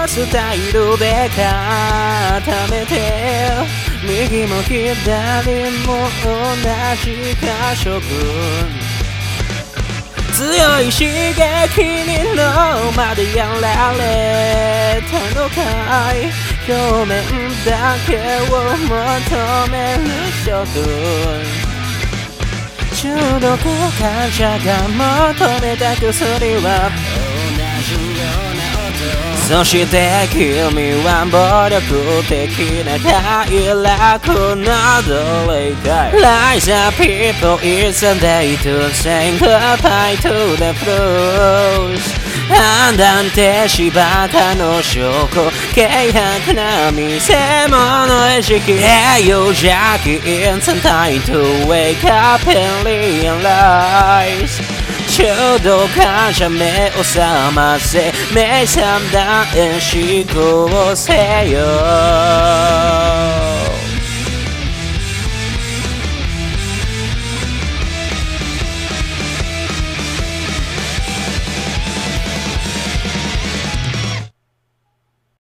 スタイルで固めて右も左も同じ感触強い刺激に脳までやられたのかい表面だけを求める人と中毒患者が求めた薬は同じような音そして君は暴力的な快楽など理解 Rise up people, it's a day to say goodbye to the blues 判断停止バカの証拠軽薄な見せ物意識栄養邪気 It's time to wake up and realize 中毒患者目を覚ませ目覚だ思考せよ